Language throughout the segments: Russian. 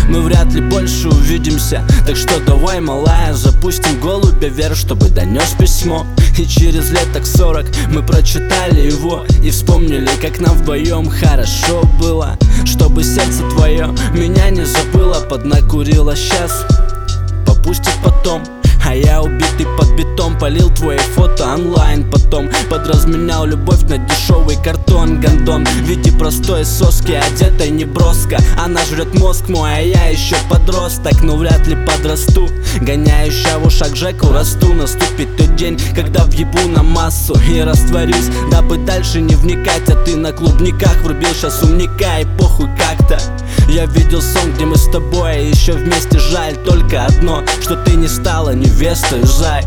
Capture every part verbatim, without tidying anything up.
мы вряд ли больше увидимся. Так что давай, малая, запустим голубя вверх, чтобы донес письмо. И через лет так сорок мы прочитали его и вспомнили, как нам вдвоем хорошо было. Чтобы сердце твое меня не забыло, поднакурило сейчас, попустит потом. А я убитый под бетон, полил твои фото онлайн. Потом подразменял любовь на дешевый картон. Гондон в виде простой соски, одетой не броско. Она жрет мозг мой, а я еще подросток. Но вряд ли подрасту, гоняющая в ушах Жеку расту. Наступит тот день, когда въебу на массу и растворюсь, дабы дальше не вникать. А ты на клубниках врубил сейчас умника, и похуй как-то. Я видел сон, где мы с тобой, а еще вместе. Жаль только одно, что ты не стала невестой, жаль.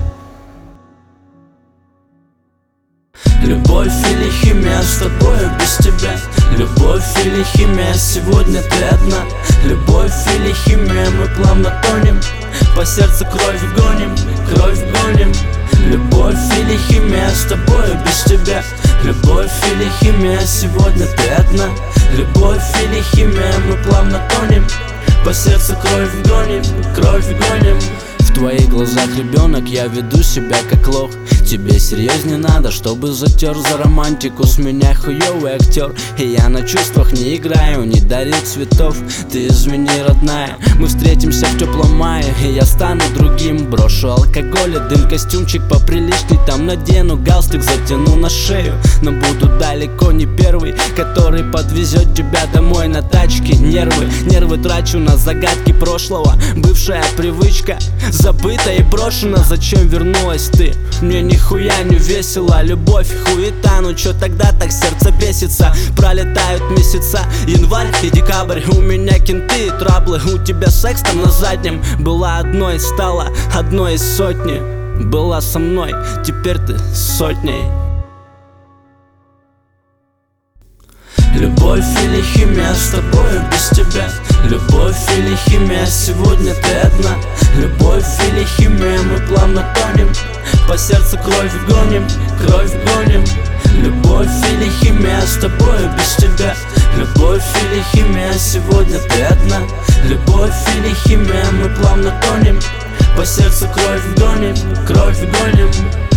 Любовь или химия, с тобою без тебя. Любовь или химия, сегодня ты одна. Любовь или химия, мы плавно тонем, по сердцу кровь гоним, кровь гоним. Любовь или химия, с тобою без тебя. Любовь или химия, сегодня ты одна. Любовь или химия, мы плавно тонем, по сердцу кровь гоним, кровь гоним. В твоих глазах ребенок, я веду себя как лох. Тебе серьезнее надо, чтобы затер за романтику. С меня хуёвый актер, и я на чувствах не играю, не дарю цветов. Ты извини, родная, мы встретимся в теплом мае, и я стану другим. Брошу алкоголь, дым, костюмчик поприличней, там надену галстук, затяну на шею. Но буду далеко не первый, который подвезет тебя домой на тачке. Нервы, нервы трачу на загадки прошлого. Бывшая привычка забыта и брошена. Зачем вернулась ты? Мне нихуя не весело. Любовь хуета, ну чё тогда так сердце бесится? Пролетают месяца, январь и декабрь. У меня кенты и траблы, у тебя секс там на заднем. Была одной, стала одной из сотни. Была со мной, теперь ты сотней. Любовь или химия, с тобою без тебя. Любовь или химия, сегодня ты одна. Любовь или химия, мы плавно тонем, по сердцу кровь гоним, кровь гоним. Любовь или химия, с тобою без тебя. Любовь или химия, сегодня ты одна. Любовь или химия, мы плавно тонем, по сердцу кровь гоним, кровь гоним.